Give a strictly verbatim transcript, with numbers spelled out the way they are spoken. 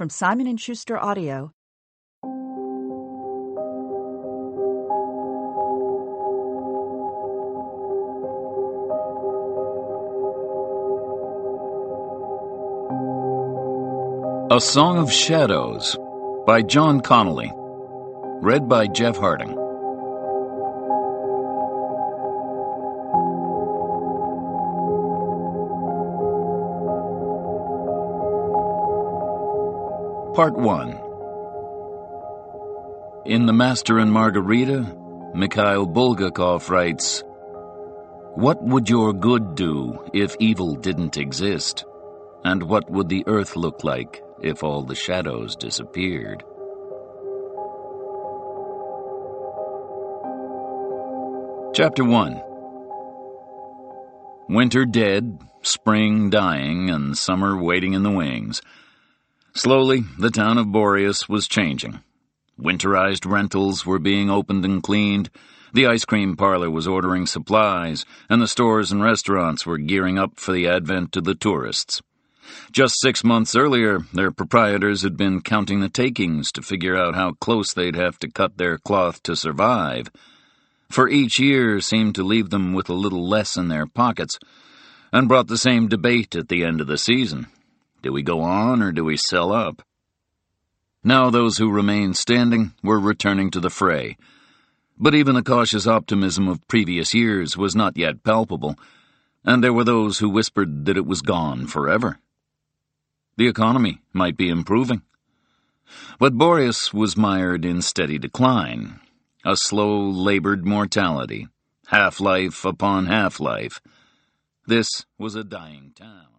from Simon and Schuster Audio. A Song of Shadows by John Connolly. Read by Jeff Harding. Part one. In The Master and Margarita, Mikhail Bulgakov writes, "What would your good do if evil didn't exist? And what would the earth look like if all the shadows disappeared?" Chapter one. Winter dead, spring dying, and summer waiting in the wings. Slowly, the town of Boreas was changing. Winterized rentals were being opened and cleaned, the ice cream parlor was ordering supplies, and the stores and restaurants were gearing up for the advent of the tourists. Just six months earlier, their proprietors had been counting the takings to figure out how close they'd have to cut their cloth to survive. For each year seemed to leave them with a little less in their pockets, and brought the same debate at the end of the season. Do we go on or do we sell up? Now those who remained standing were returning to the fray. But even the cautious optimism of previous years was not yet palpable, and there were those who whispered that it was gone forever. The economy might be improving. But Boreas was mired in steady decline, a slow, labored mortality, half-life upon half-life. This was a dying town.